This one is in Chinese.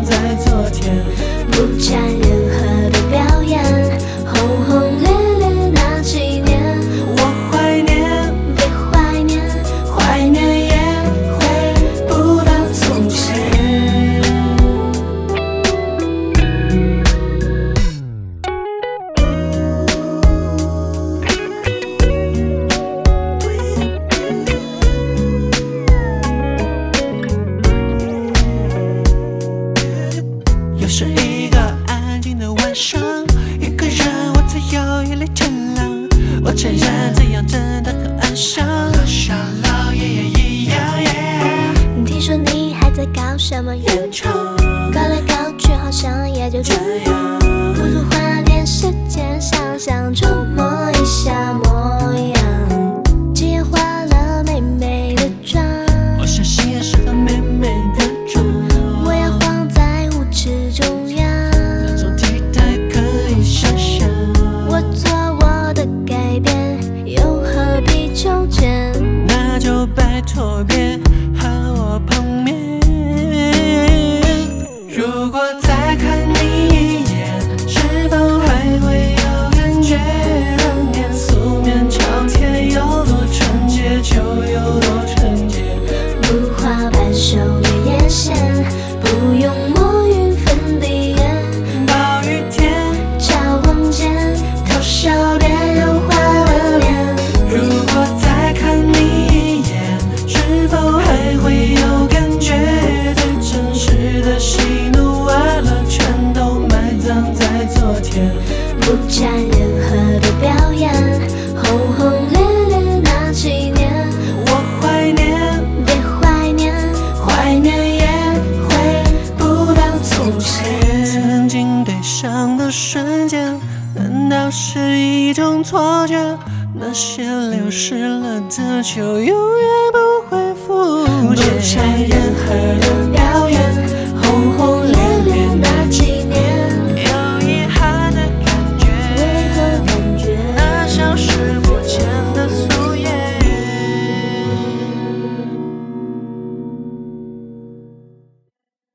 在昨天， 不沾任何的表演，轰轰烈烈那几年， 我怀念， 别怀念， 怀念也回不到从前。又是一个安静的晚上，一个人我在有一类天亮。我承认这样真的很安详，和小老爷爷一样。 听说你还在搞什么原创，搞来搞去好像也就这样，不如花点时间想想，琢磨一下模样。既然化了美美的妆， 我相信也适合美美的妆。 我要晃在舞池中央， 那种体态可以想象。 我做我的改变，又何必纠结？ 那就拜托别和我碰面。如果再看你一眼，是否还会有感觉？当年素面朝天有多纯洁，就有多纯洁。 不画白手月眼线，不用抹匀粉底液， 暴雨天， 交往间偷笑脸，融化了脸。 如果再看你一眼，是否还会有感觉？最真实的喜怒哀乐，全都埋葬在昨天。 不沾任何的表演，轰轰烈烈那几年， 我怀念， 别怀念， 怀念也回不到从前。曾经悲伤的瞬间，难道是一种错觉？那些流失了的，就永远不会复见。不沾任何的